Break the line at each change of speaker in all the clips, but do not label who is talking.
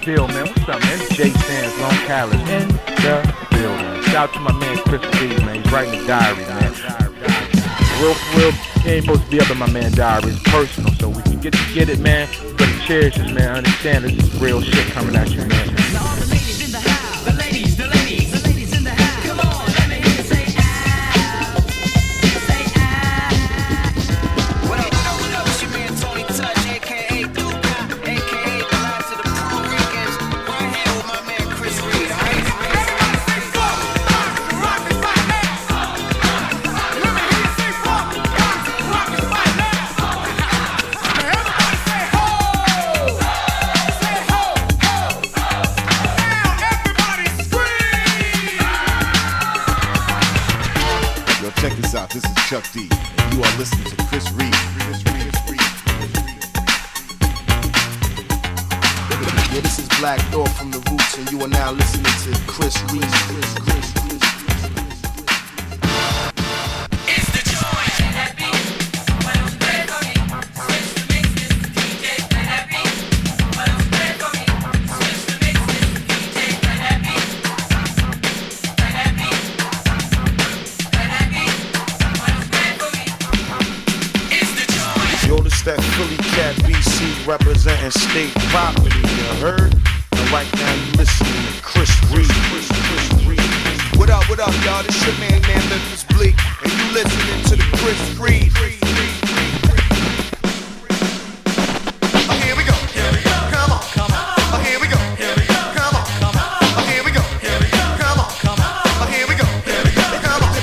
deal, man? What's up, man? It's Jay Sands, Long Callis in the building. Shout out to my man Chris Reed, man. He's writing the diary, man. Real for real, he ain't supposed to be up in my man diary. It's personal, so we can get it, man. You better cherish this, man. Understand this is real shit coming at you, man.
This is Chuck D, and you are listening to Chris Reed. Yeah, this is Black Thought from The Roots, and you are now listening to Chris Reed.
That Philly Cat BC representing state property, you heard? And right now you listening to Chris Reed.
What up, y'all? This your man Memphis Bleak, and you listening to the Chris Reed. Oh, here we go. Come on. Oh, here we go. Come on. Oh, here we go. Come on. Oh, here we go. Come on.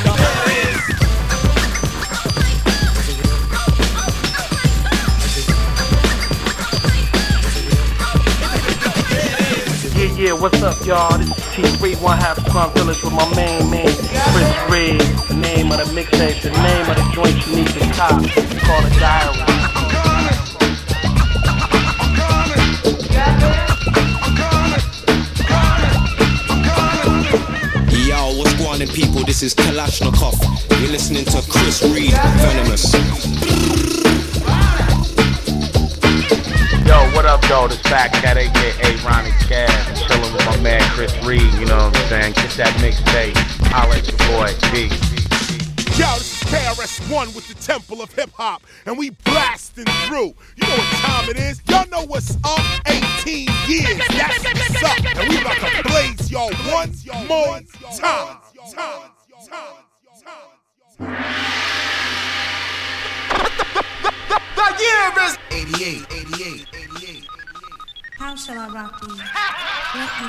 Yeah, what's up, y'all? This is T3, one half Slum Village with my main man, Chris Reed. The name of the mixtape, the name of the joint you need to cop. It's called a diary.
Yo, what's going on, people? This is Kalashnikov. You're listening to Chris Reed, Venomous.
Yo, what up, though? This Fat Cat, a.k.a. Ronnie Cash. Chillin' with my man Chris Reed, you know what I'm saying? Get that mixtape. Holla at your boy, B.
Yo, this is KRS-One with the Temple of Hip Hop, and we blasting through. You know what time it is? Y'all know what's up? 18 years, that's what's up. And we about to blaze y'all one more time.
The year is 88.
How shall I rock these? Let me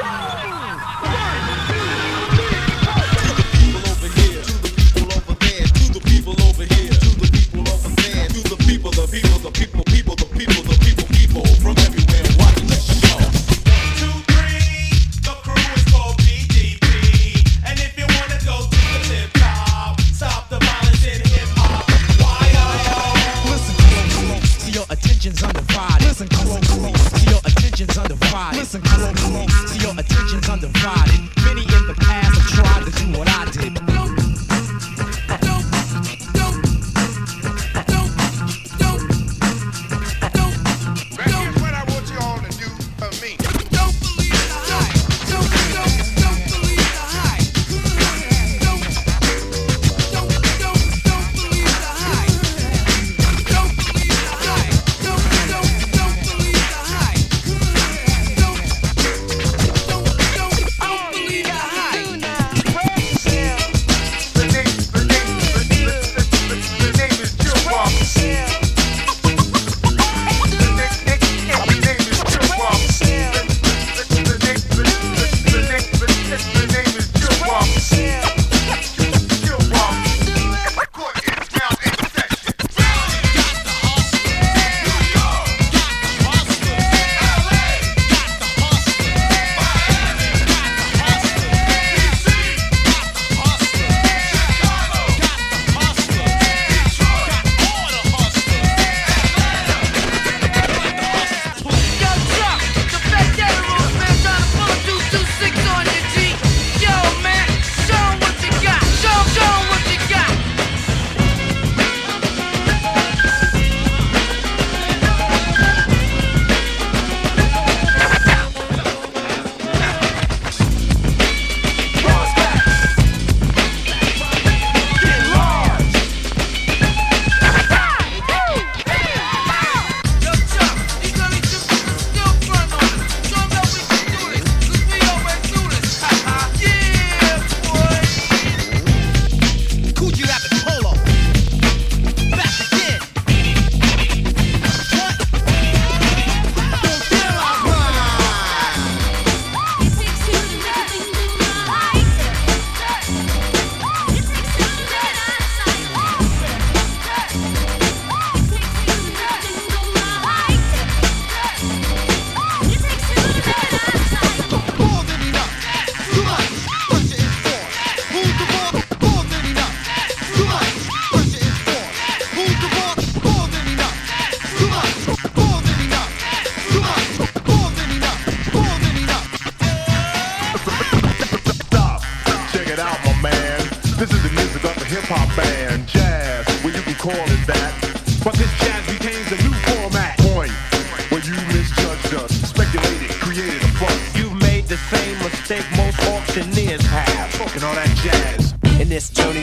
To the people over here, to the people over there, to the people over there, to the people, the people from everywhere watching the show. 1, 2, 3, the crew is called PDP, and if you wanna go to the hip hop, stop the violence in hip hop. Why
listen closely, see your attention's undivided. Listen closely, see your attention's undivided. Listen closely, see your attention's undivided. Many in the past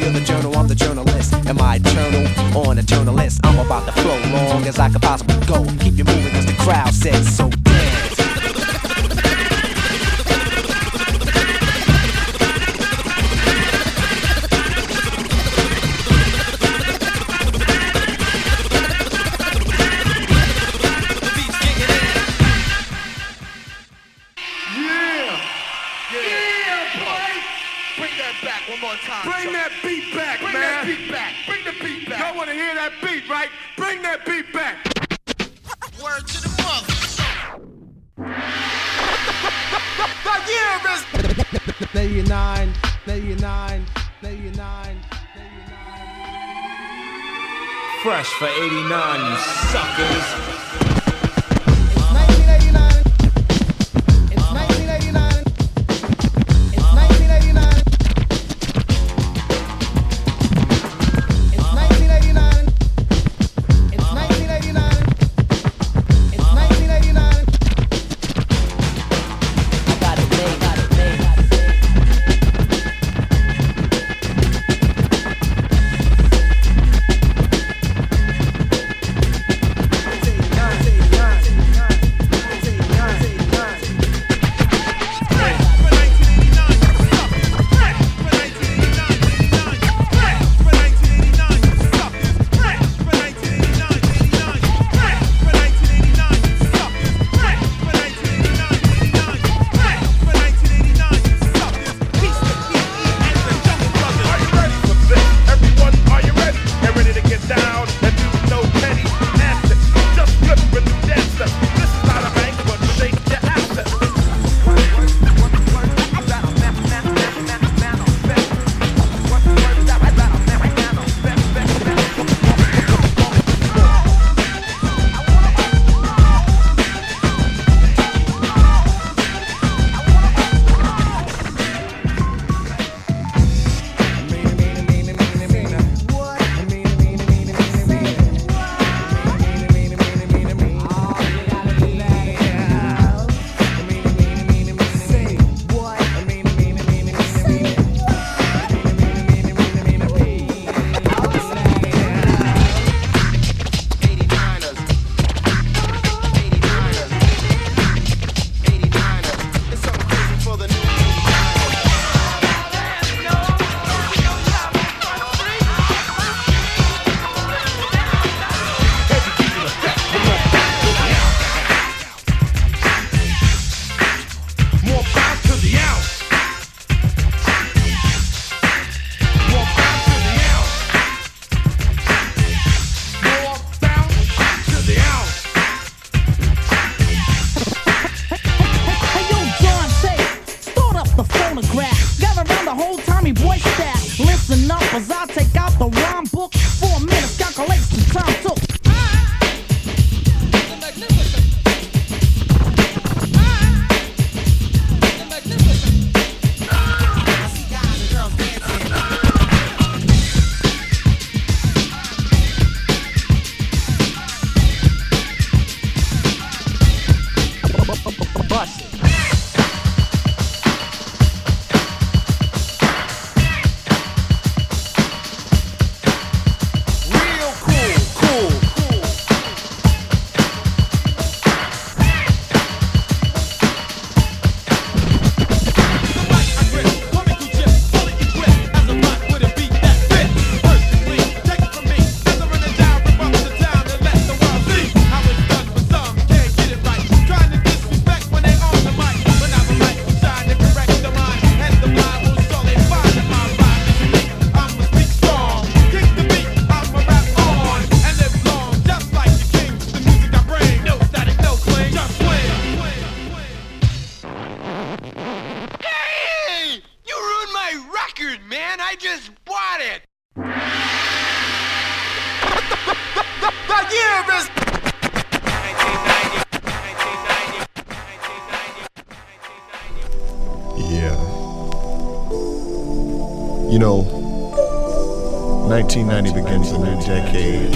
of the journal, I'm the journalist. Am I eternal or an eternalist? I'm about to flow long as I could possibly go. Keep you moving cause the crowd says so. Dance.
Bring that beat back, man. Bring that beat back. Bring the beat back. Y'all want to hear that beat, right? Bring that beat back. Word to the mother. The year is
89, 89, 89.
Fresh for 89, you suckers.
It's 1989. It's 1989. It's 1989. It's 1989. It's 1989. It's 1989. I got it made, got it made, got it made.
You know, 1990 begins a new decade.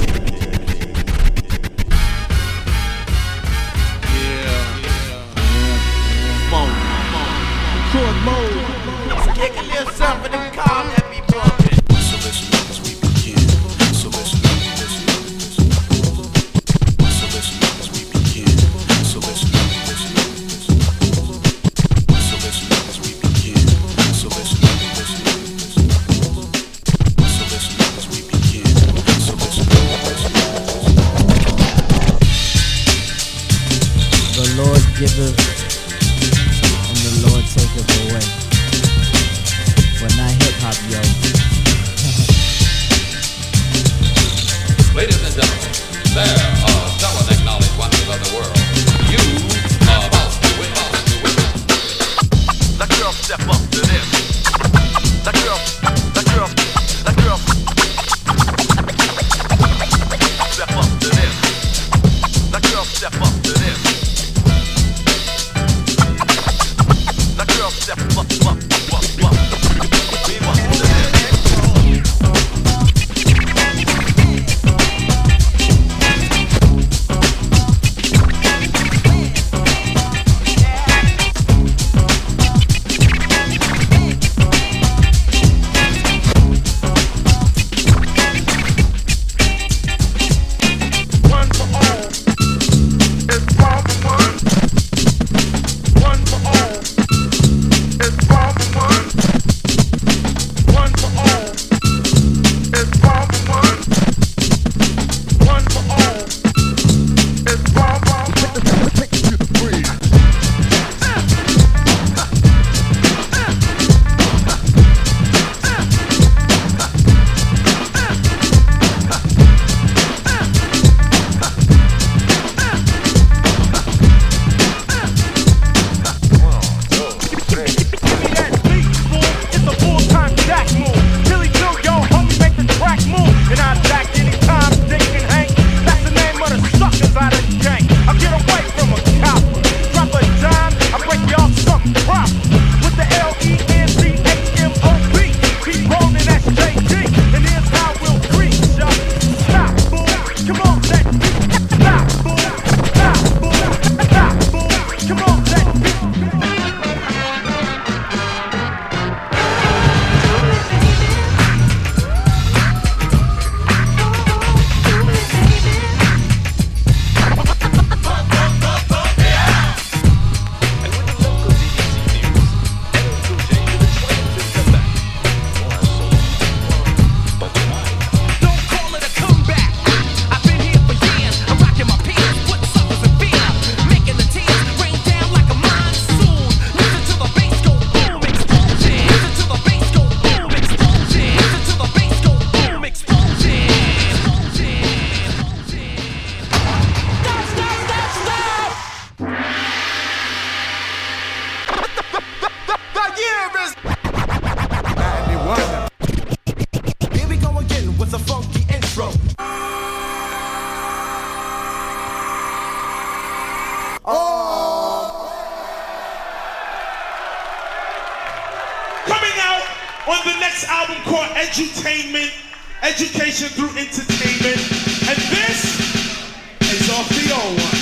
Kick a little something and calm that be bumping.
giveth and the Lord taketh away. But not hip hop, yo.
Ladies and gentlemen, there are some unacknowledged wonders of the world. You are about to witness.
That girl step up to this. That girl step up to this. That girl step up to this. That girl step up. We want to this.
on the next album called Edutainment, Education Through Entertainment. And this is off the old one.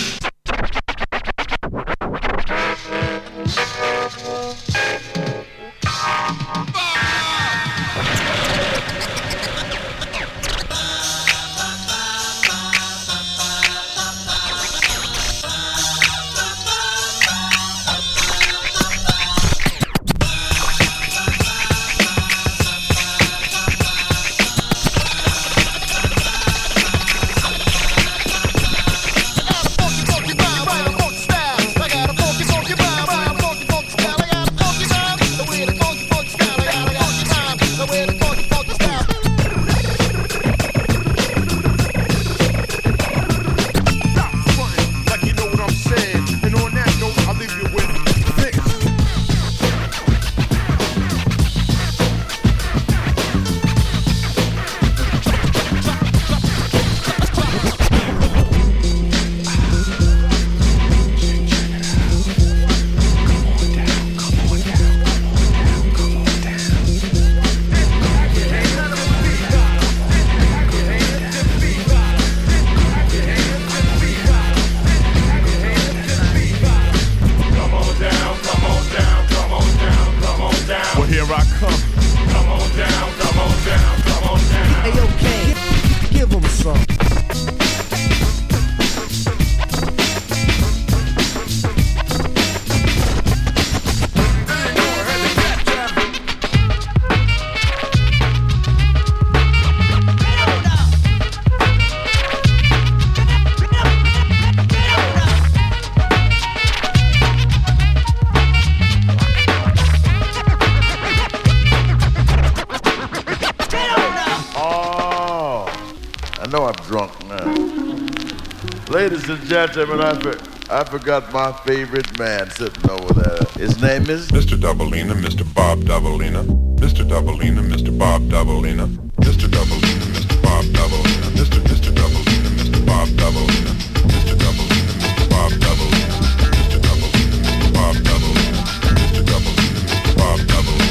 Ladies and gentlemen, I forgot my favorite man sitting over there. His name is
Mr. Doubleina, Mr. Bob Doubleina. Mr. Doubleina, Mr. Bob Doubleina. Mr. Doubleina, Mr. Bob Doubleina. Mr. Doubleina, Mr. Bob Doubleina. Mr. Doubleina, Mr. Bob Doubleina. Mr. Doubleina, Mr. Bob Doubleina. Mr. Doubleina, Mr. Bob Doubleina.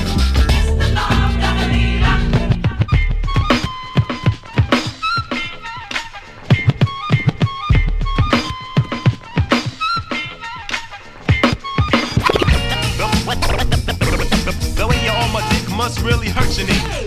The way you're on my dick must really hurt your knee.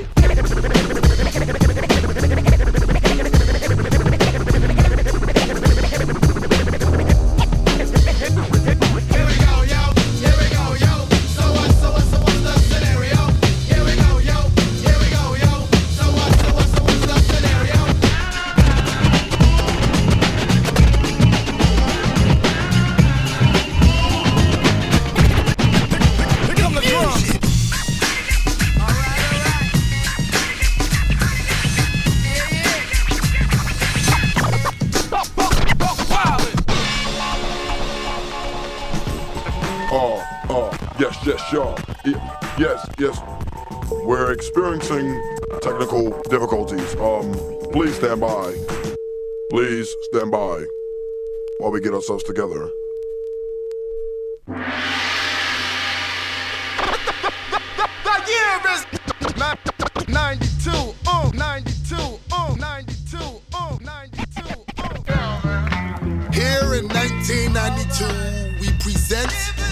Yes, y'all. Yes. We're experiencing technical difficulties. Please stand by. Please stand by while we get ourselves together.
The year is 92, 92, 92, 92. Here in 1992, we present.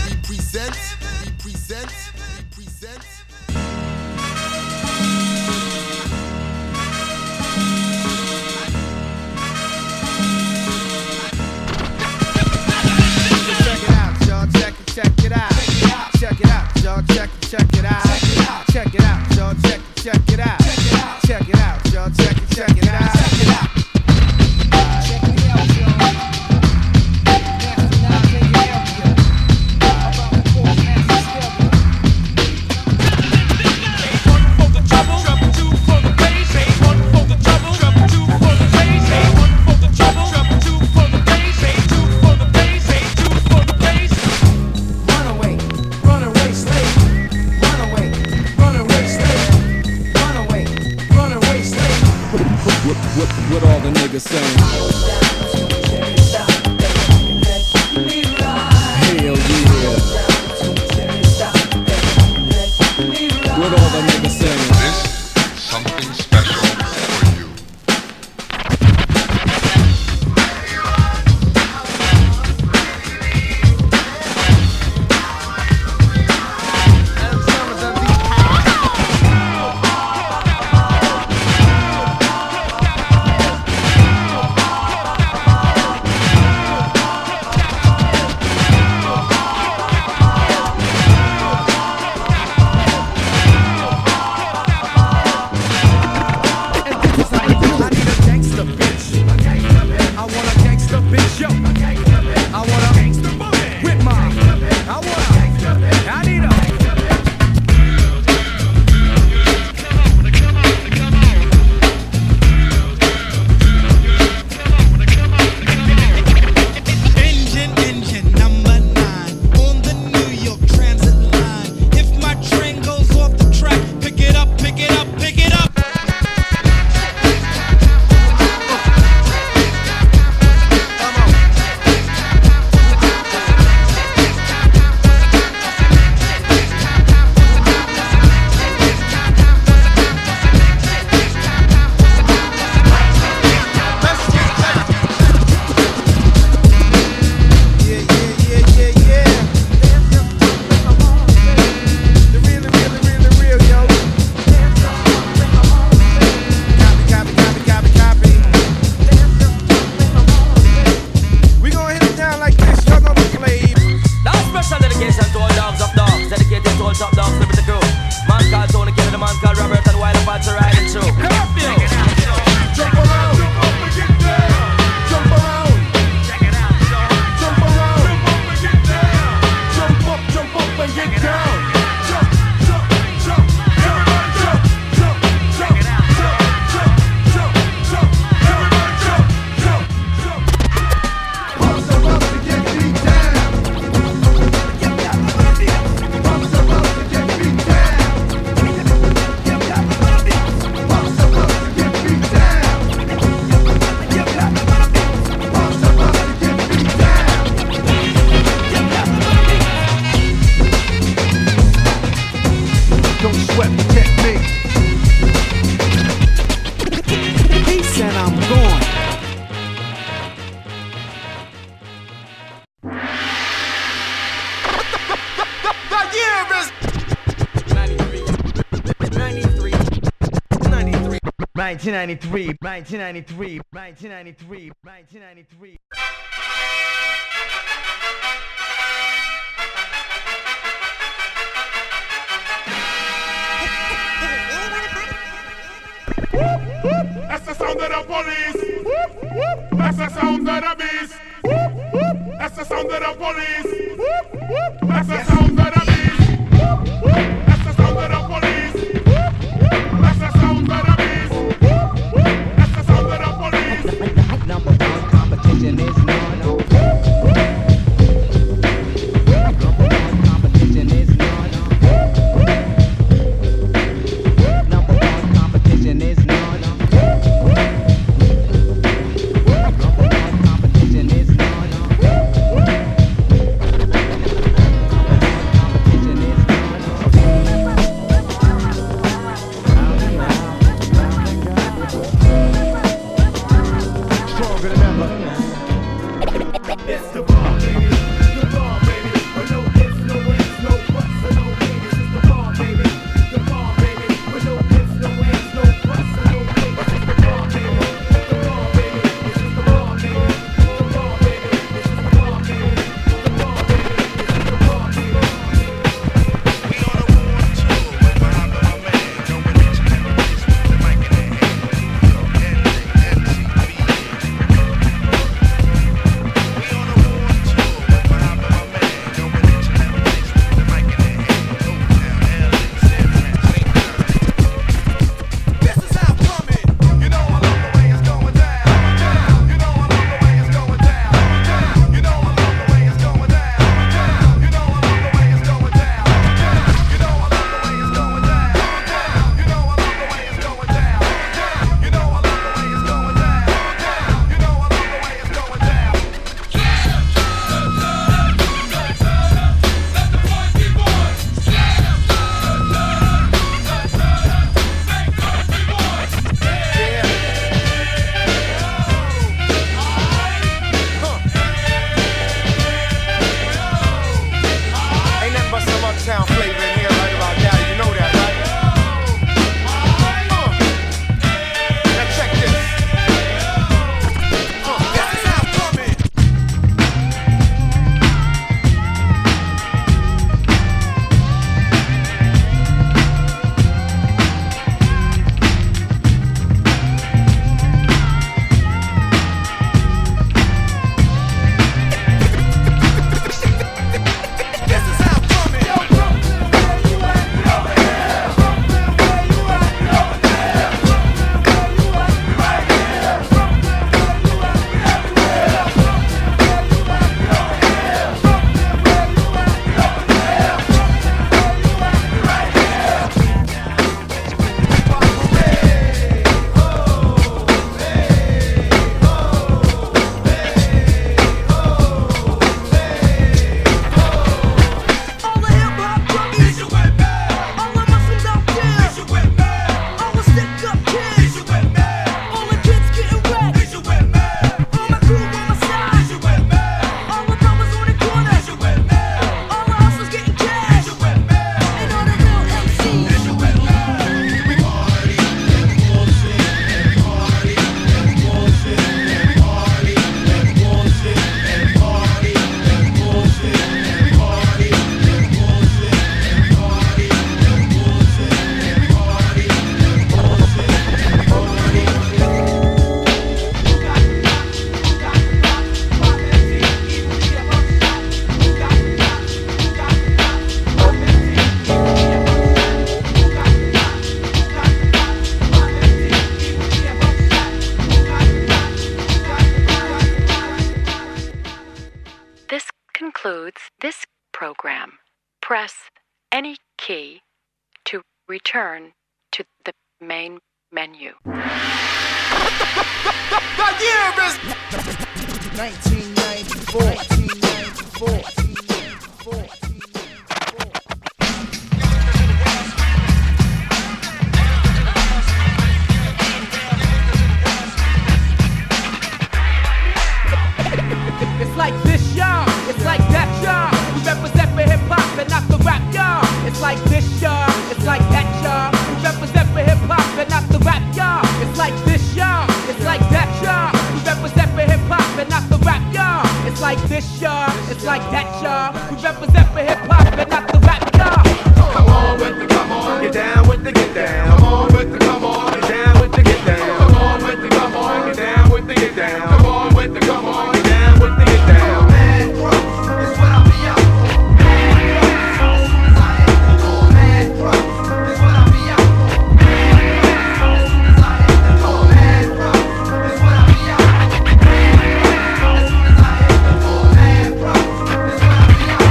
Check it out, y'all. Check it out, y'all. Check it out. Check it out, y'all. Check it out. Check it out, y'all. Check it out.
1993, 1993, 1993, 1993.
That's the sound of the police. That's the sound of the beast. That's the sound of the police. That's the sound of the beast. That's the sound of the police. That's the sound of the beast. That's the sound of the police.
Number one competition is no. Number one competition is no. Number one competition is no.
It's the bomb, baby. The bomb, baby. With no ifs, no ands, no buts, or no maybes. It's the bomb, baby. The bomb, baby. With no ifs, no ands, no buts, or no maybes. It's the bomb, baby. The bomb, baby. It's just the bomb, baby. The bomb, baby. It's just the bomb, baby. The bomb, baby. It's just the bomb, baby.
We on a war tour with my man, going each and every place with the mic in their hand. NJMCB. We on a war tour with my man, going each and every place with the mic in their hand. Oaktown, LA, San Francisco.
This is how I'm coming. You know I love the way it's going down. You know I love the way it's going down. You know I love the way it's going down. You know I love the way it's going down. You know I love the way it's going down. You know I love the way it's going down. You know I love the way it's going down. You know I love the way it's going down.
Ain't nothing but some uptown flavor in here right about now. You know that, right? Now check this.
This is how I'm coming. This is how I'm coming.
All the hip hop junkies, all the muscles out there, all the stick up kids, all the kids getting wet, all my crew on my side, all the brothers on the corner, all the hustlers getting cash, and all the real MCs.
This concludes this program. Press any key to return to the main menu.
The year is 1994. 1994.
It's like this, y'all. It's like that, y'all. We represent for hip hop and not the rap, y'all. It's like this, y'all. It's like that, y'all. We represent for hip hop and not the rap, y'all. It's like y'all. It's like this, y'all. It's like that, y'all. We represent for hip hop and not the rap, y'all.
Come on with the come on, get down with the get down. Come on with the come on, get down with the get down. Come on with the come on, get down with the get down. Come on with the come on, get down with the get down. Man, bro, it's what I be out for. Man, bro, as soon as I hit the door. Man, bro, it's what I be out for. Man, bro, as soon as I hit the door. Man, bro, it's what I be out for. Man, bro, as soon as I hit the door. Man, bro, it's what I be out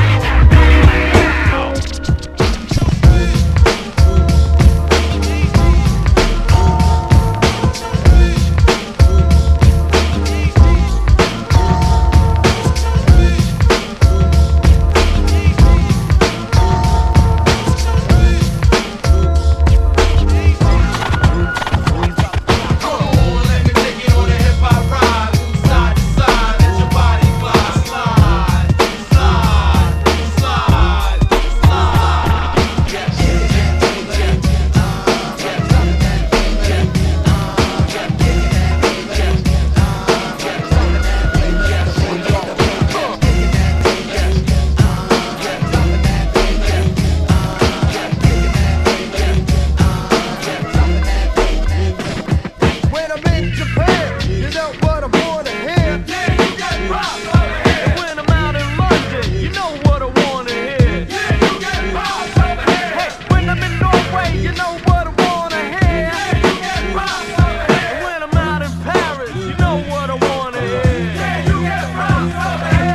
When I'm in Japan, you know what I wanna hear.
Yeah, you get rocked over here.
And when I'm out in London, you know what I wanna hear.
Yeah, you get rocked over here.
Hey, when I'm in Norway, you know what I wanna hear.
Yeah, you get rocked over here.
And when I'm out in Paris, you know what I wanna hear.
Yeah, you get rocked over here.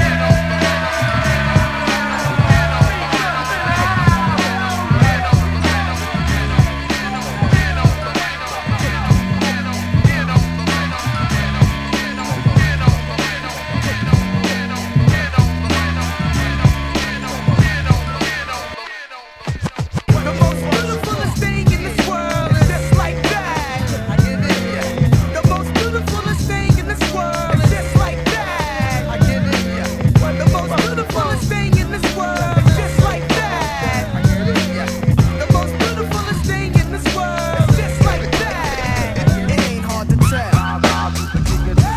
The most beautifulest thing in this world is just like that. I give it, yeah. The most beautifulest thing in this world is just like that. I give it, yeah. The most beautifulest thing in this world is just like that. I give it, yeah. The most beautifulest thing in this world is just like that. It ain't hard to tell. It ain't hard to tell.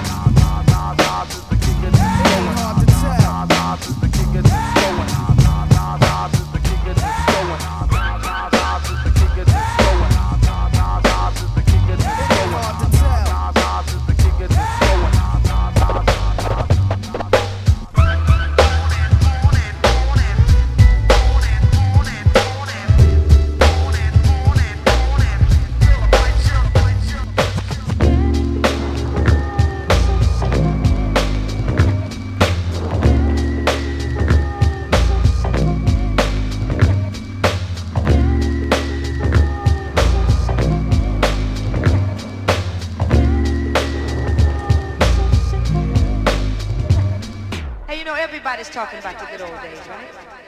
Hey, you know, everybody's talking about the good old days, right?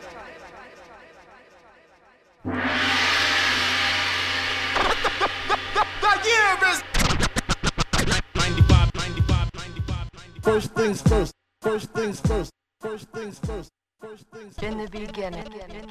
The year is
95, 95, 95.
First things first. First things first. First things first. First things first.
In the beginning.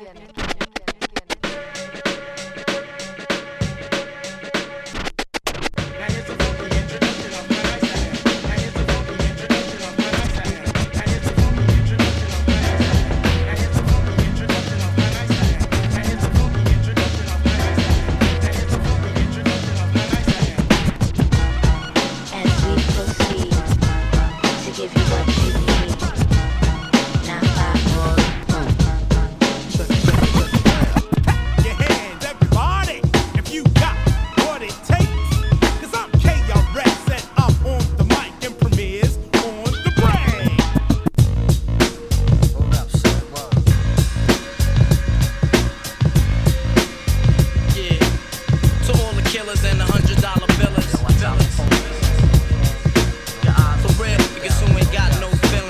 As we proceed to give you what you need. Now, 5, 4,
your hands, everybody, if you got what it takes. Cause I'm KRS and I'm on the mic and Premier's on the brain.
Hold up, son.
Yeah. To all the killers and the $100 billers. For real, because who ain't got no feelings.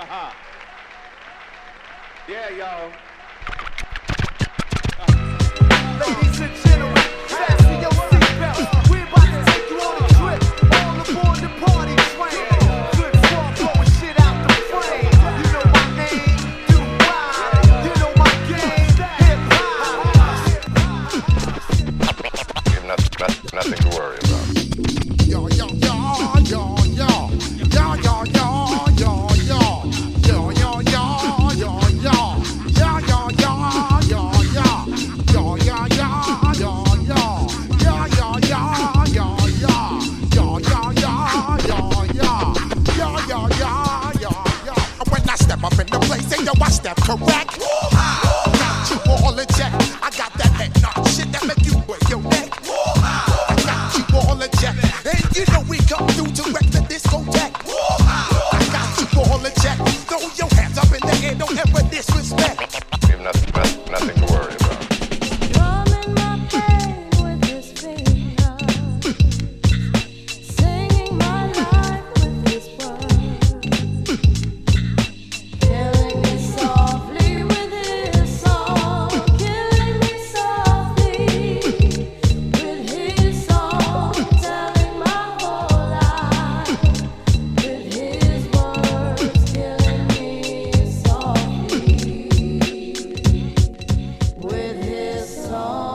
Yeah, y'all.
Ladies and gentlemen, fasten your seatbelts. We're about to take you on a trip. All aboard the party train. Good talk, blowing shit out the frame. You know my name, do wild. You know my game, hip hop.
You have nothing to worry about.
Yo, yo, yo, yo, yo. Yo, yo, yo, yo, yo. Yo, yo, yo, yo, yo. Yo, yo, yo, yo, yo. Yo, yo, yo, yo, yo. Yo, yo, yo, yo, yo. Yo, yo, yo, yo, yo. Yo, yo, yo, yo, yo. When I step up in the place, and yo, I step correct. Got you all in check. I got that head knock shit that make you break your neck. I got you all in check. And you know we come through to wreck the discotheque. I got you all in check. Throw your hands up in the air, don't ever disrespect.
You have nothing to worry about.
Drumming my pain with his fingers, singing my life with his words, killing me softly with his song, killing me softly with his song, telling my whole life with his words, killing me softly with his song.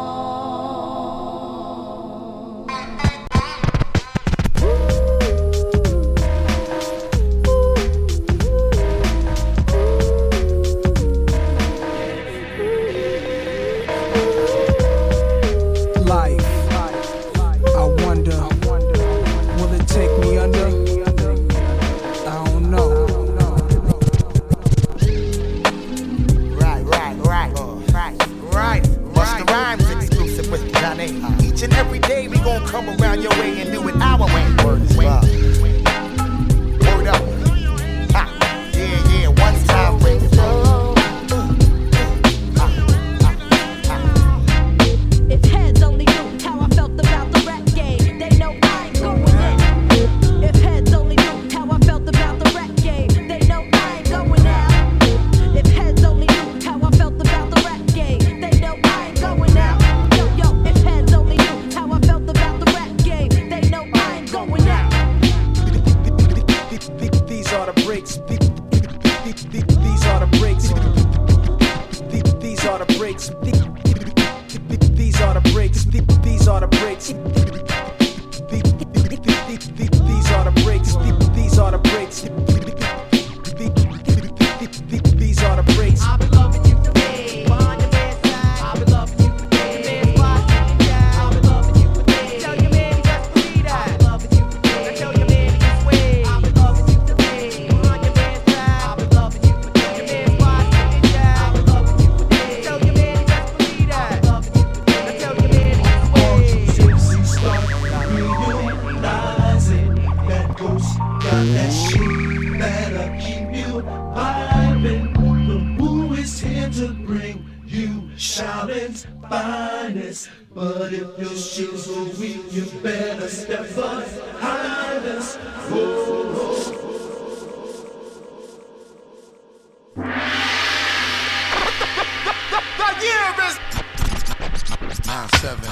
Life, I wonder, will it take me under? I don't know.
Right. Busta Rhymes exclusive with Johnny. Each and every day we gon' come around your way and do it our way. Word is love. Word up. Ha. Yeah, one time break it, bro.
If heads only knew how I felt about the rap game, they know I ain't going in. If heads only knew how I felt about the rap game, they know I ain't going out. If heads only knew how I felt about the rap game, they know I ain't going out. Yo, if heads only knew how I felt about the rap game, they know I ain't going out.
These are the breaks. These are the breaks. These are the breaks. These are the breaks. These are the breaks. These are the breaks. These are the breaks. These are the breaks.
I've been loving you today. Behind the bedside. I've been loving you today. The man's watching you down. I've been loving you today. Tell your man he just believe that. I've been loving you today. Now tell your man he just wait. I've been loving you today. Behind your bedside. I've been loving you today. The man's watching you down. I've been loving you today. Tell your man he just believe that. I've been loving you today. Now tell your man he just wait.
Gypsy start realizing that ghost got that shit that'll keep you vibing. The woo is here to bring you Shaolin's finest. But if your shoes are weak, you better step behind us. Whoa.
The year is
9-7.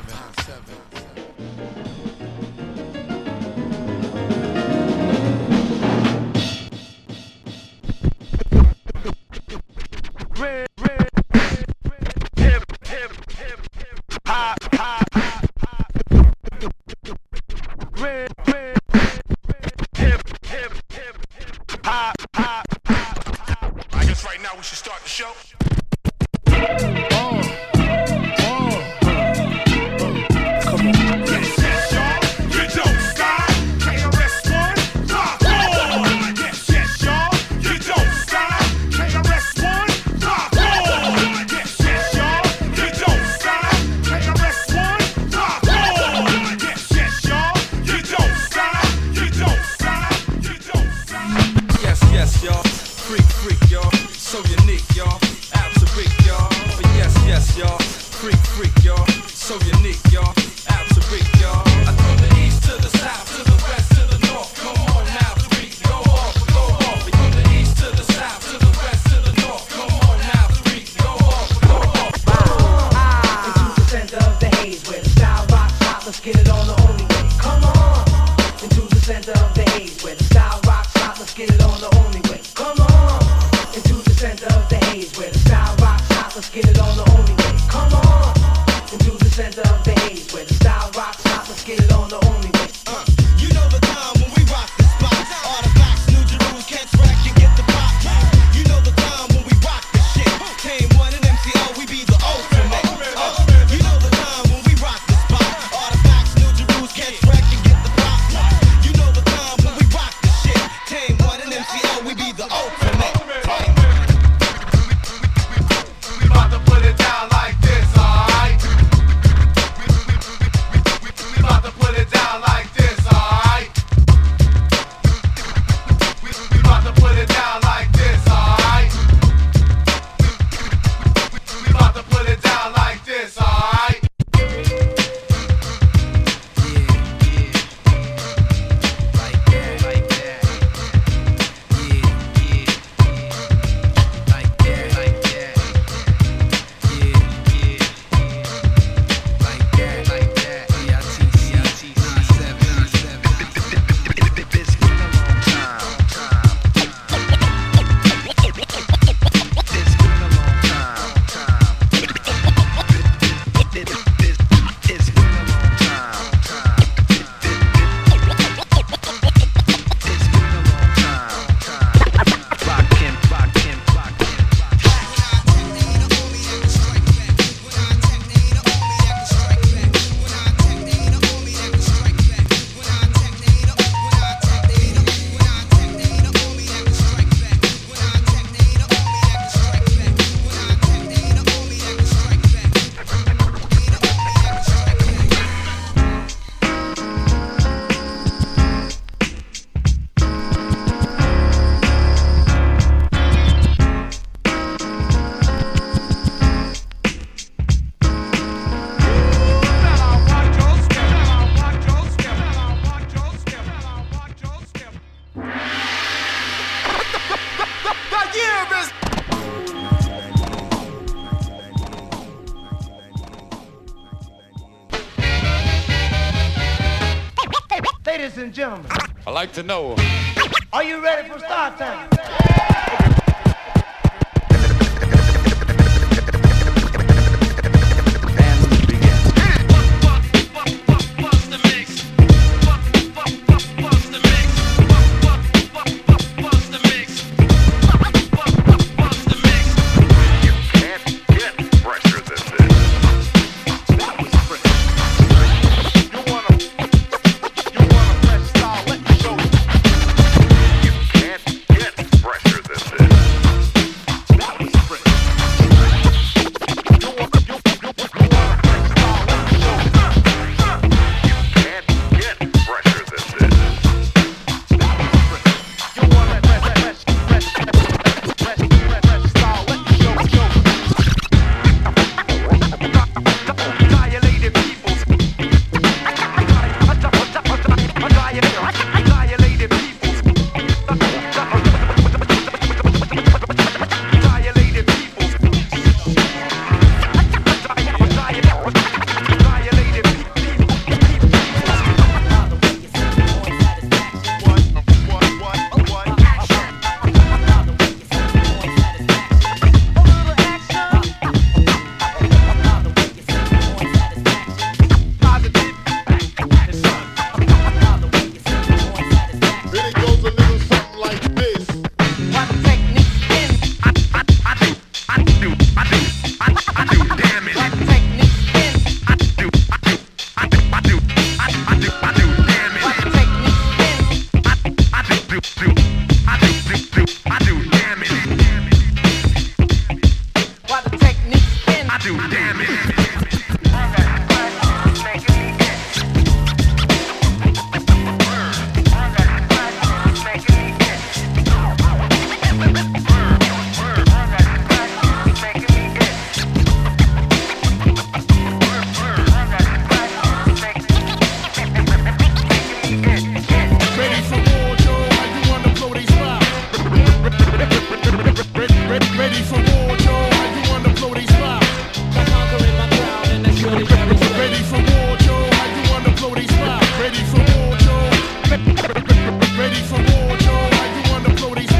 I guess right now we should start the show.
Yes, y'all. Freak, y'all. So unique, y'all. Absolute, y'all. But yes, y'all. Freak, y'all. So unique, y'all. Absolute, y'all. I from the east to the south, to the west, to the north. Come on now, freak. Go off. From the east to the
on the only way. Come on, into the center of the haze where the style rock shot. Let's get it on the only way. Come on, into the center of the haze where the style rock shot. Let's get it on the only way.
You know the time when we rock the spot. Artifacts, New Jerusalem, can't track and get the pop. You know the time when we rock the shit. Team 1 and MCO, we be the ultimate. You know the time when we rock the spot. Artifacts, New Jerusalem, can't track and get the pop. You know the time when we rock the shit. Team 1 and MCO, we be the ultimate.
We about to put it down like this, alright? We about to put it down like this, alright? We about to put it down like this, alright? We about to put it down like this, alright?
Ladies and gentlemen,
I'd like to know.
are you ready for start time?
Ready for war, Joe? How you wanna blow these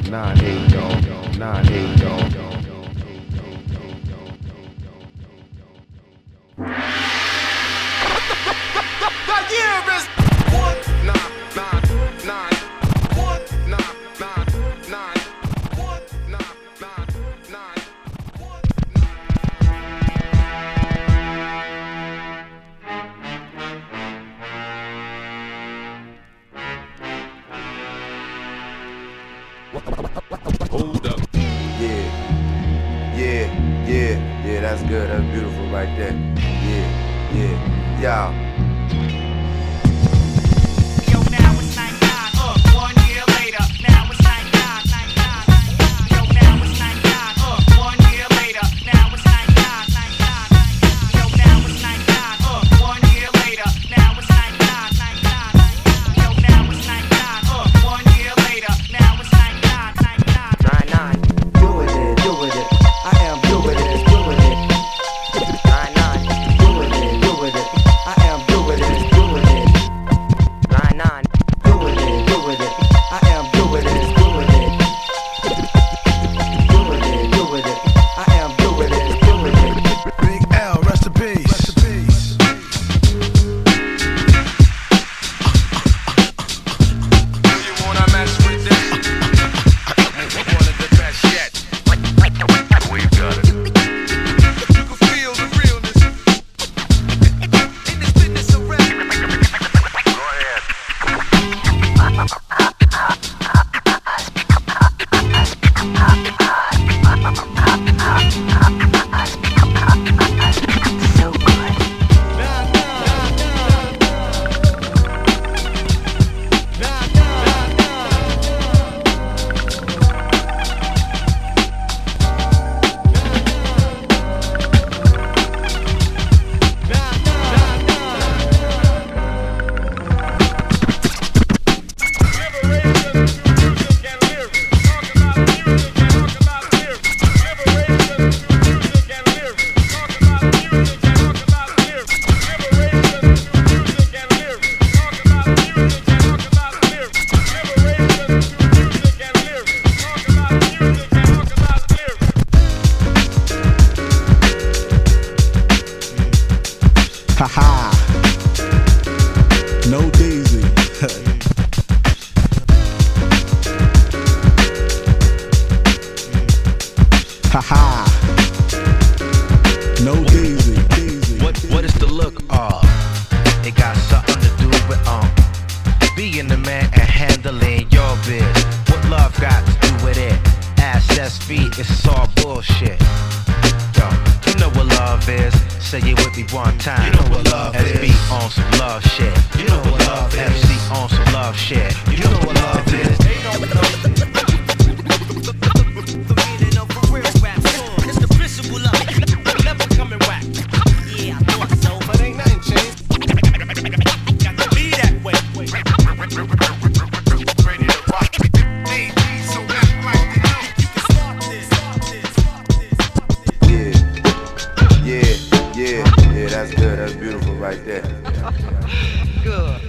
9-8, dog. 9-8, dog.
The year is 1999. 1999. 1999.
Hold up.
Yeah, that's good, that's beautiful right there. Yeah.
Yo, now it's 99, 1 year later. Now it's 99, 99. Yo, now it's 99, 1 year later. Now it's 99, 99. Yo, now it's 99, 1 year later. Now it's 99, 99. Yo, now it's 99, 1 year later. Now it's 99, 99.
99, doing it. I am doing it. 99, doing it. I am doing it. 99, doing it. I am doing it. I am doing it.
Big L, rest in peace.
You wanna mess with this? One of the best yet. We've got it. You can feel the realness. In this business of rap. Go ahead.
So good.
Haha. No Daisy. Haha. No Daisy.
What is the look of? It got something to do with being the man and handling your biz. What love got to do with it? Assets, feet, it's all bullshit. Yo, you know what love is. Say it with me one time.
You know what love
SB
is.
on some love shit.
You know what love is.
FC on some love shit.
You know what love is.
It's the principle of it. Never coming back. Yeah, I thought so, but ain't nothing changed. Got to be that way.
Ready to rock. So act like you know you can start this.
Yeah, that's good, that's beautiful right there.
Good.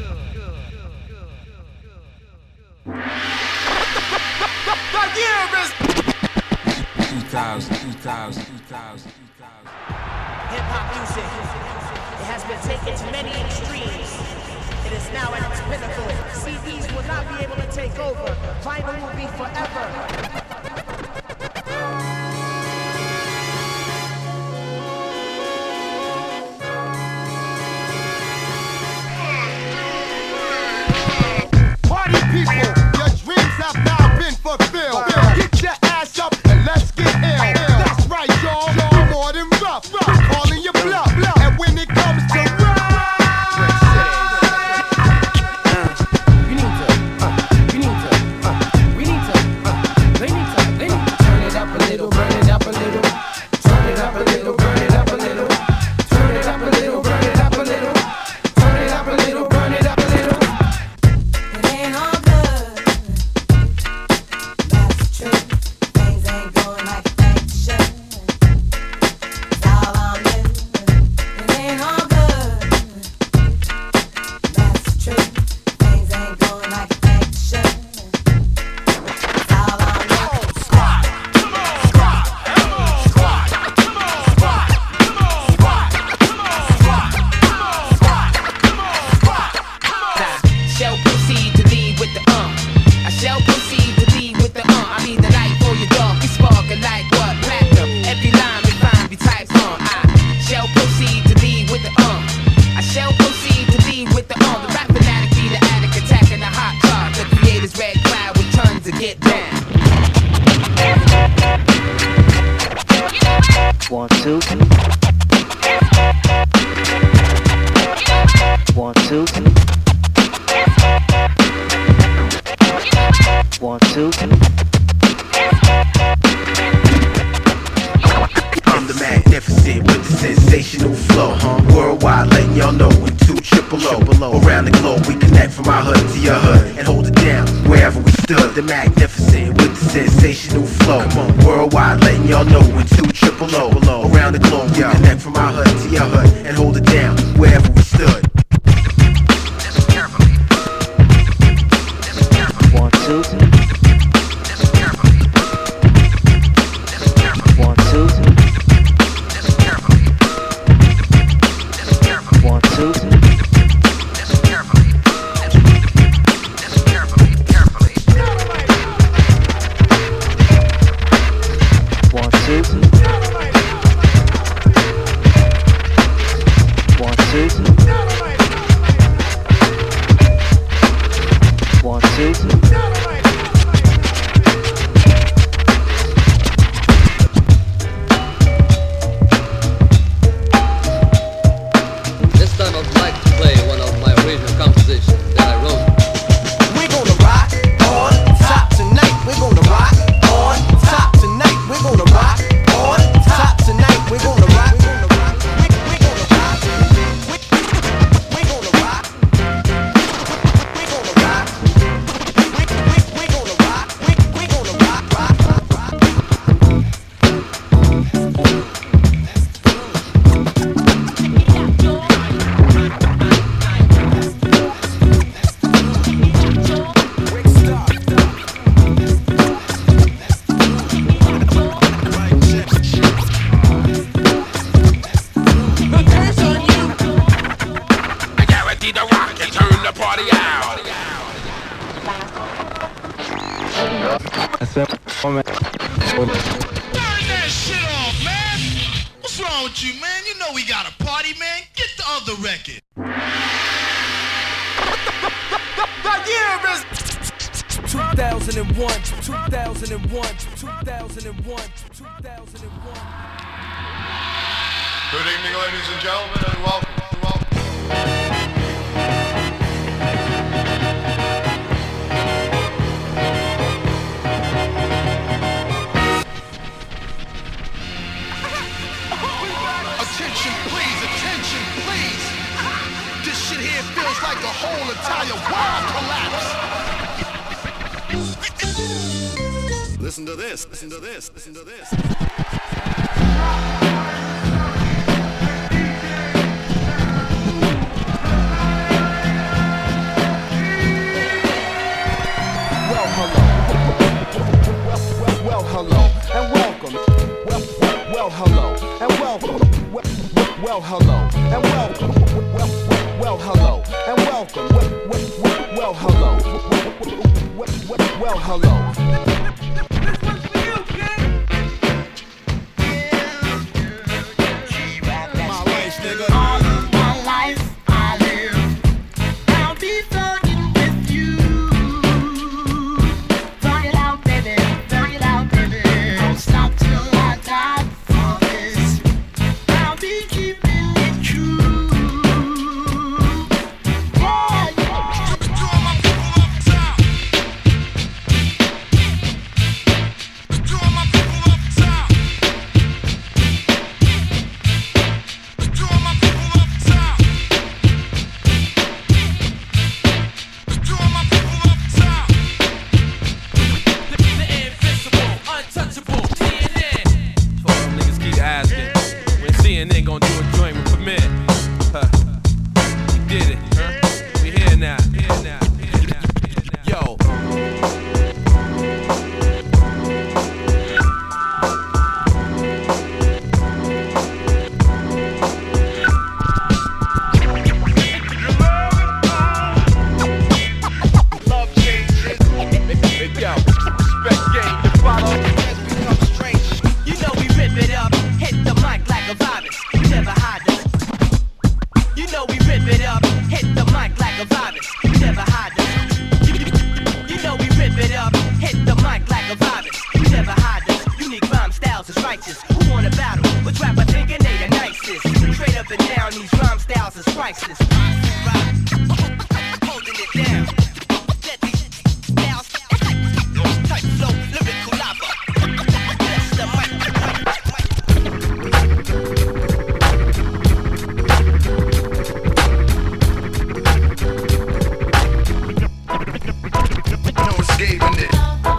The year is
2000.
Hip-hop music, it has been taken to many extremes. It is now at its pinnacle. CDs will not be able to take over. Vinyl will be forever.
party people. Your dreams have now been fulfilled. Get your ass up and let's get ill. That's right, y'all. You're more than rough. We're calling your bluff. And when it comes to we need to
two. 1, 2. 1, 2.
I'm the magnificent with the sensational flow. Worldwide, letting y'all know in 2 triple O. Around the globe, we connect from our hood to your hood and hold it down wherever we stood. The magnificent with the sensational flow. Come on, worldwide, letting y'all know in 2 triple O. Around the globe, we connect from our hood to your hood and hold it down wherever we stood.
1, 2. 1, 2. 1, 2. 1, 2. 1, 2. 1, 2.
This time I'd like to play one of my original compositions that I wrote.
We're gonna rock on top tonight. We're gonna rock on top tonight. We're gonna rock on top tonight. We're gonna rock. We're gonna rock. We're gonna rock. We're gonna rock. We're gonna rock. We're gonna rock. We're gonna rock.
I guarantee the rock and turn the party out.
Turn that shit off, man. What's wrong with you, man? You know we got a party, man. Get the other record.
The year is
2001, 2001, 2001, 2001.
Good evening, ladies and gentlemen, and welcome.
Attention, please, attention, please. This shit here feels like the whole entire world collapsed.
Listen to this, listen to this, listen to this.
Well, hello, and welcome. Well, hello, and welcome. Well, hello, and welcome. Well, hello, and welcome. Well, hello. Well, hello.
My life, nigga.
all of my life I live. I'll be thugging with you. Thug it out, baby. Thug it out, baby. Don't stop till I die for this. I'll be keeping it true. Yeah, yeah.
To all my people up top. To all my people up top. To all my people up top. To all my people up top. The invisible, untouchable, CNN.
All them niggas keep asking when CNN gon' do a joint with Premier. Huh. We did it. Huh? We here now. Yo.
Love changes. Hey, yo, respect game to follow. Has become strange.
You know we rip it up, hit the mic like a virus. We never hide it. You know we rip it up, hit the mic like a virus. We never hide it. You know we rip it up, hit the mic like a virus. We never hide it. Unique rhyme styles is righteous. Who wanna battle? Which rapper thinking they the nicest? Straight up and down, these rhyme styles is priceless. Holding it down. Let these styles type flow, lyrical lava. Bless the mic.
No escaping it.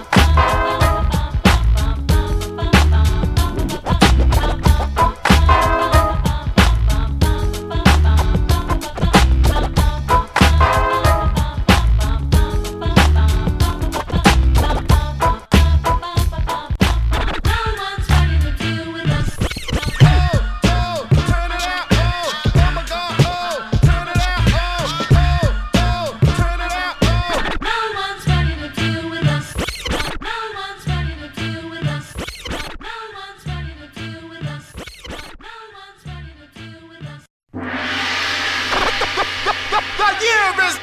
The year is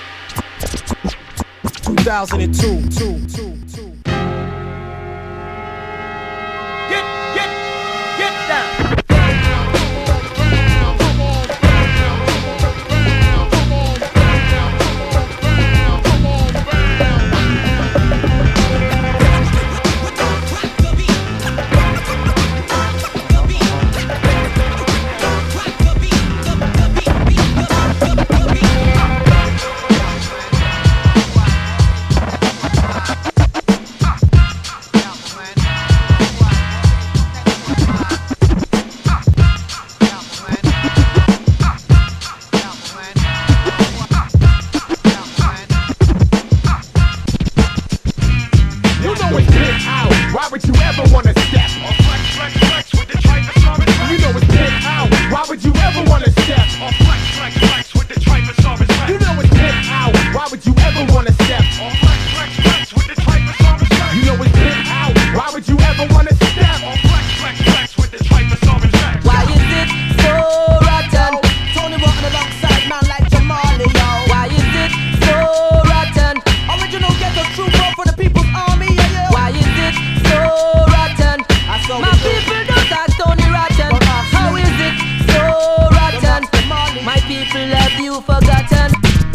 2002.
Get down.
Why would you ever wanna step? Or flex with the Triposaurus. You know it's pimp out. Why would you ever wanna step? Or flex with the Triposaurus. You know it's pimp out. Why would you ever wanna step? Or flex with the Triposaurus. You know it's pimp out. Why would you ever wanna step? Or flex with the Triposaurus.
Why is it so rotten? Tony walking alongside man like Jamali, yo. Why is it so rotten? Original ghetto trooper for the people's army, yeah. Why is it so rotten? My people don't talk Tony rotten. How is it so rotten? My people have you forgotten.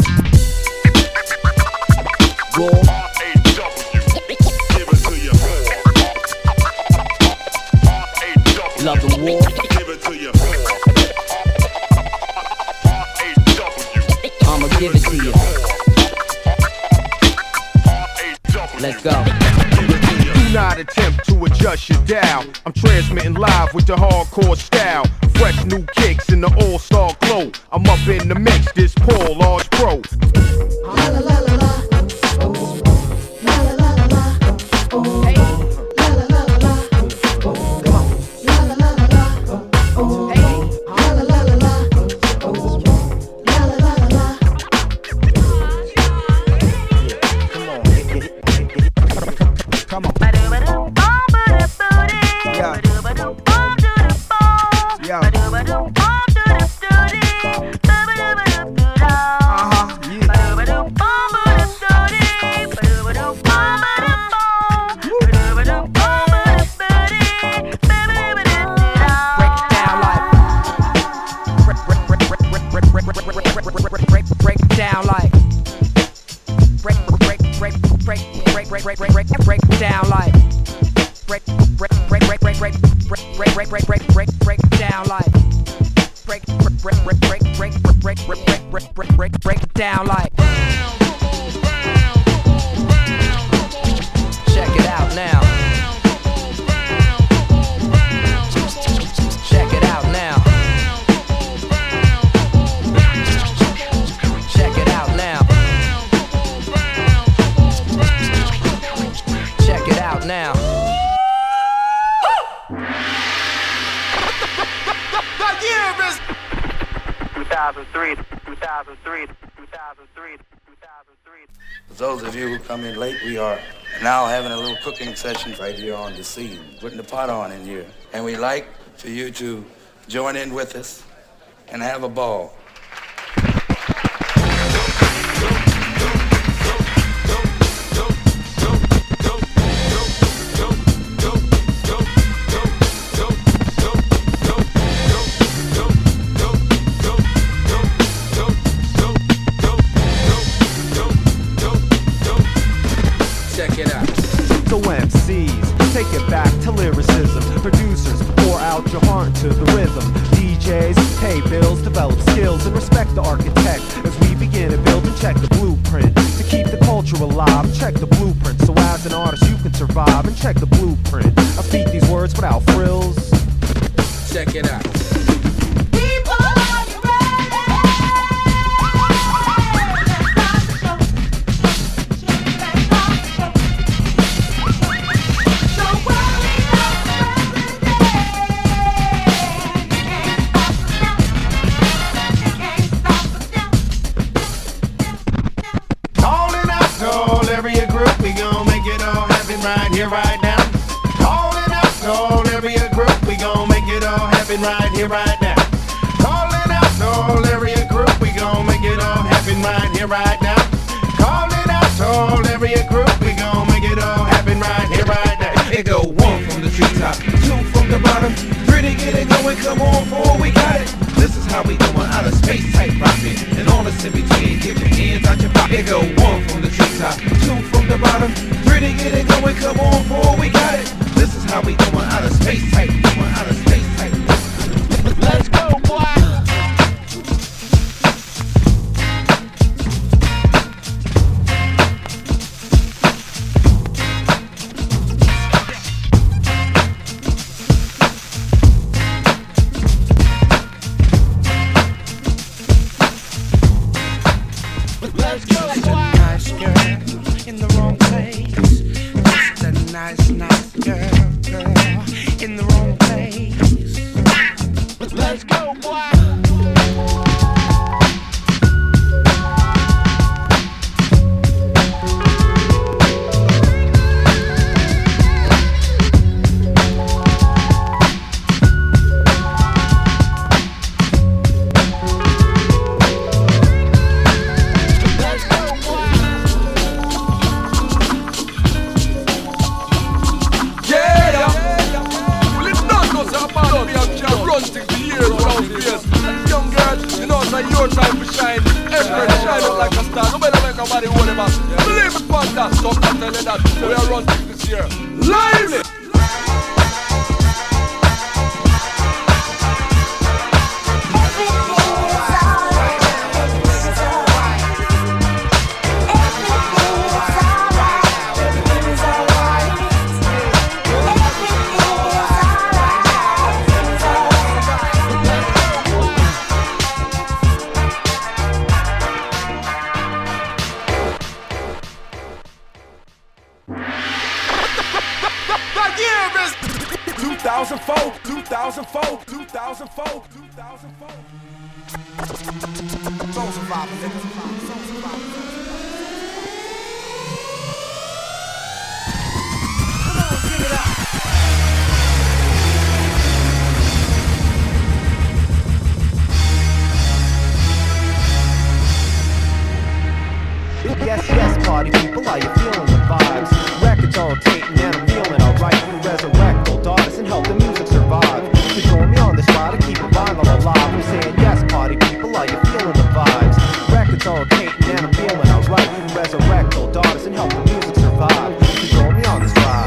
Love the war. I'ma give it to you. Let's go.
Do not attempt to adjust your dial. I'm transmitting live with the hardcore style. Fresh new kicks in the all-star glow. I'm up in the mix, this Paul Large Pro.
Now.
2003.
For those of you who come in late, we are now having a little cooking session right here on the scene, putting the pot on in here. And we like for you to join in with us and have a ball.
back to lyricism. Producers, pour out your heart into the rhythm. DJs, pay bills, develop skills, and respect the architect as we begin to build and check the blueprint. To keep the culture alive, check the blueprint. So as an artist you can survive and check the blueprint. I speak these words without frills.
Check it out.
Right here, right now. Calling out to all area group, we gon' make it all happen right here, right now. Calling out to all area group, we gon' make it all happen right here, right now. Calling out to all area group, we gon' make it all happen right here, right now.
It go 1 from the treetop, 2 from the bottom, 3 to get it going, come on, 4, we got it. This is how we doing out of space type rockin'. And all that's in between, get your hands out your pocket. It go 1 from the treetop, 2 from the bottom, 3 to get it going, come on, 4, we got it. This is how we doing out of space type, doing out of space type. Let's go, boy.
Let's go, boy. Nice girl in the wrong place. Just a nice girl in the wrong place. Let's go, boy.
Your time to shine, everybody shine up like a star. No matter when nobody worry about. Believe it, on that. Stop telling that. We are running this year. Lively.
Yes, party people, are you feeling the vibes? Records are rotating and I'm feeling alright. We resurrect old artists and help the music survive. So join me on this ride and keep a vinyl alive. We're saying yes, party people, are you feeling the vibes? Records are rotating and I'm feeling alright. We resurrect old artists and help the music survive. So join me on this ride.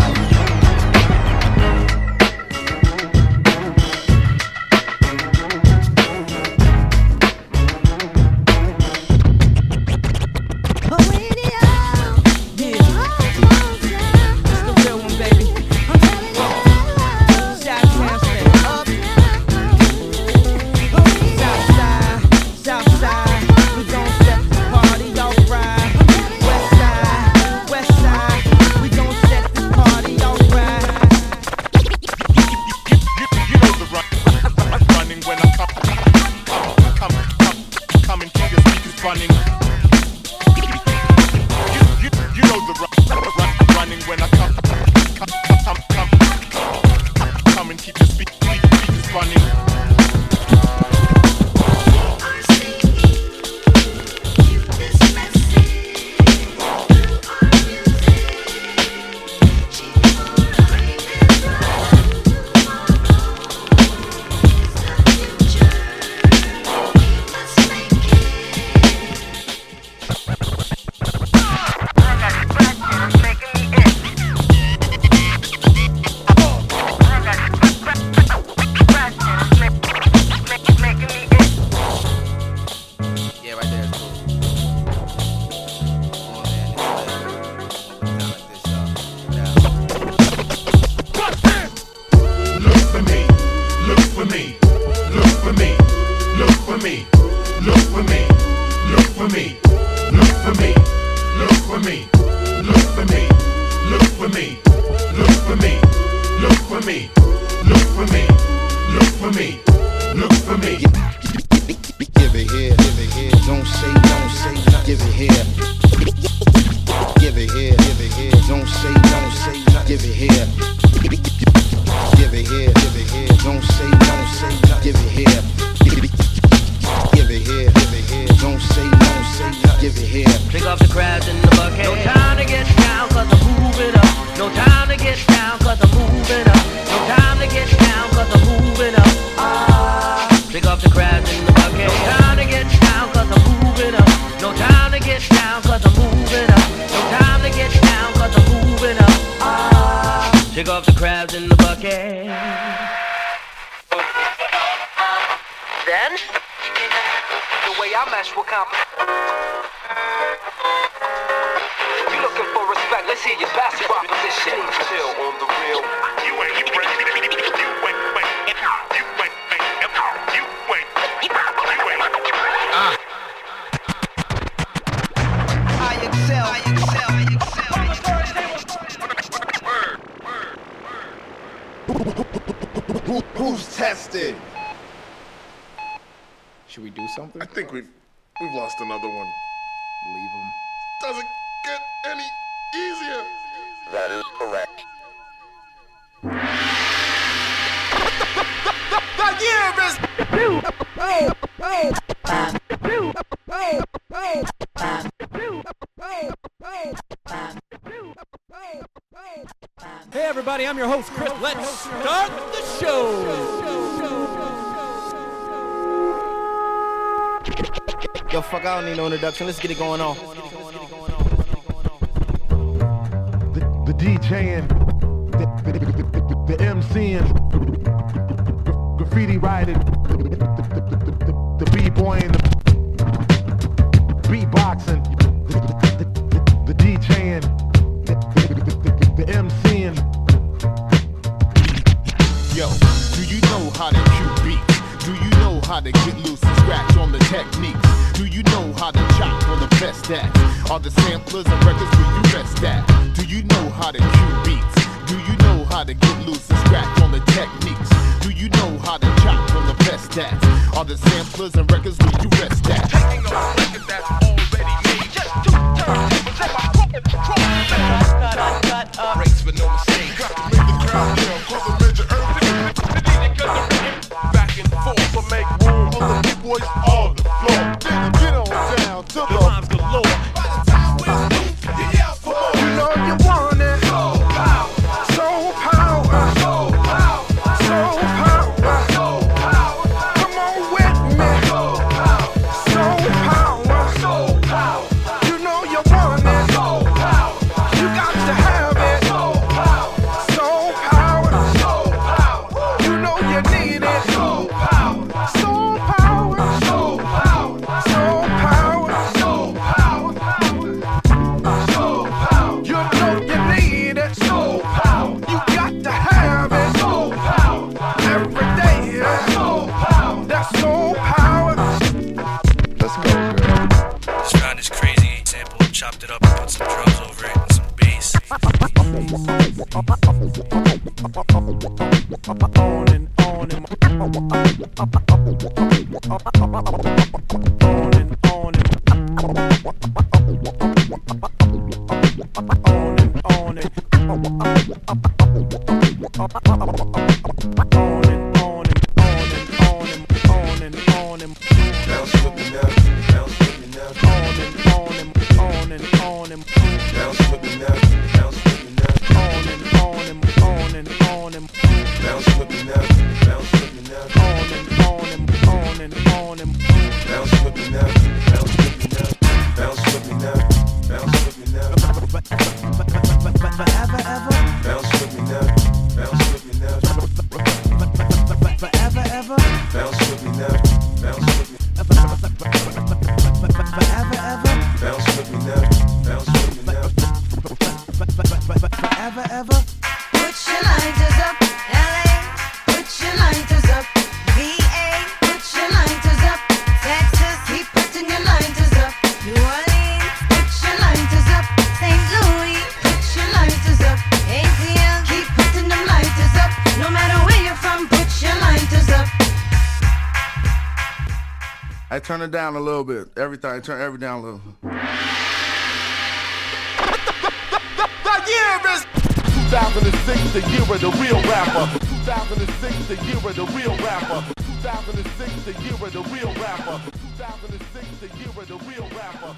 for me, look for me, look for me, look for me.
Give it here, don't say nothing, give it here. Give it here, don't say nothing, give it here. Give it here, don't say nothing, give it here. Give it here, don't say nothing, give it here.
Pick up the crabs in the bucket. No time to get down, cause I'm moving up. No time to get down, cause I'm moving up. No time to get down, cause I'm moving up. Pick up the crabs in the bucket. No time to get down, cause I'm moving up. No time to get down, cause I'm moving up. No time to get down, cause I'm moving up. Pick up the crabs in the bucket. Then, the way I mesh with you looking for respect, let's hear your best proposition. Chill on the real. You ain't ready. I excel.
Who's tested?
Should we do something?
I think we've lost another one.
Leave him.
Doesn't get any easier.
That is correct.
The year is
Hey everybody, I'm your host Chris. Let's start the show.
Yo, fuck, I don't need no introduction. Let's get it going on.
The DJing, the MCing, graffiti writing, the B-boying, the beatboxing, the DJing, the MCing.
Yo, do you know how to cue beats? Do you know how to get loose and scratch on the techniques? Do you know how to chop on the best acts? Are the samplers and records where you rest at? Do you know how to cue beats? Do you know how to get loose and scratch on the techniques? Do you know how to chop on the best acts? Are the samplers and records where you rest at? Taking a record that's already made. Just 2 turns, but then my cut up. Breaks for no mistake. Got to make the crowd yell, cause the major earth. Back and forth, so make room for the big boys on the floor. Get on down to the rhymes galore. By the time we're through, you yell for more.
You know you want it. Soul power. Soul power. Soul power. Soul power. Soul power. Come on with me. Soul power. Soul power. Soul power. You know you want it. Soul power. You got to have it. Soul power. Soul power. Soul power. You know you need it. Soul power. Soul power. Soul power. Soul power. Soul power. Soul power. You know you need it. Soul power. You got to have it. Soul power. Every day. Soul power. That's soul power.
Let's go, girl.
This round is crazy. Sample, chopped it up and put some drums over it and some bass.
On and on and
St. Louis, put your lighters up. ATL, keep putting them lighters up.
I turn it down a little bit. Everything, turn everything down a little.
The year is 2006, the year of the real rapper. 2006, the year of the real rapper. 2006, the year of the real rapper. 2006, the year of the real rapper.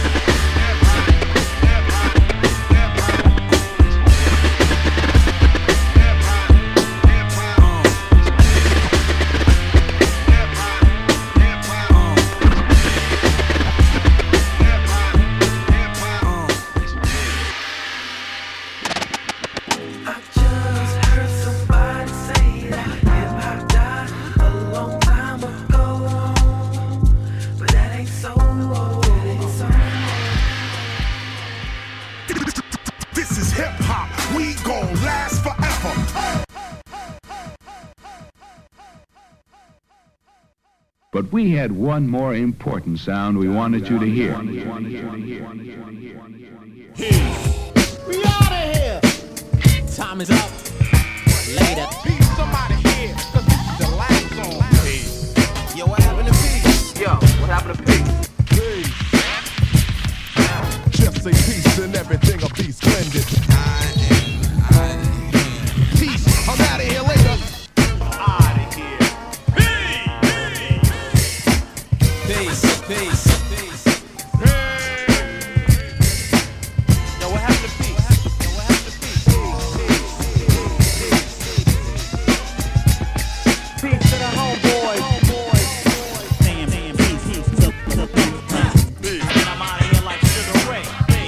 But we had one more important sound we wanted you to hear.
We out of here. Time is up. Later.
Peace, somebody here, cause this is the last song. Peace.
Yo, what happened to peace?
Yo, what happened to peace?
Peace. Just say peace and everything will be splendid. Peace, I'm out of here later.
Peace. Yo, what happened to peace? Peace to the homeboys. Saying peace. And I'm out of here like Sugar Ray.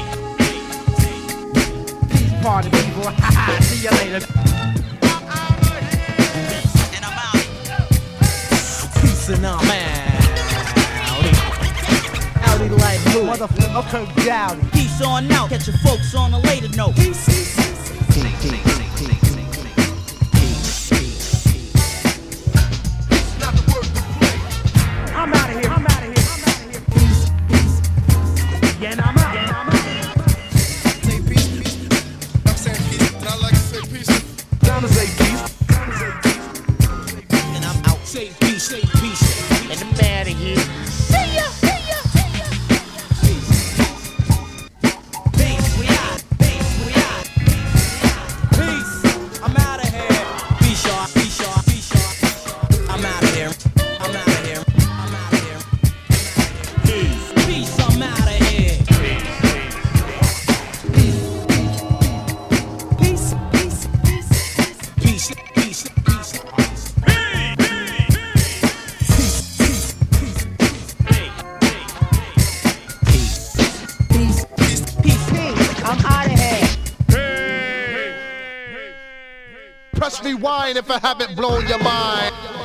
Peace party people. See you later. And I'm out. Peace and all, man. Like who? Motherfucker Dowdy. Peace on out, catch your folks on a later note. Peace. I'm out of here. Peace. Yeah, and I'm out.
Say peace. I'm saying peace, and I like to say peace. Down to say peace.
And I'm out. Say peace. And I'm out of here. See ya.
Press rewind if I haven't blown your mind.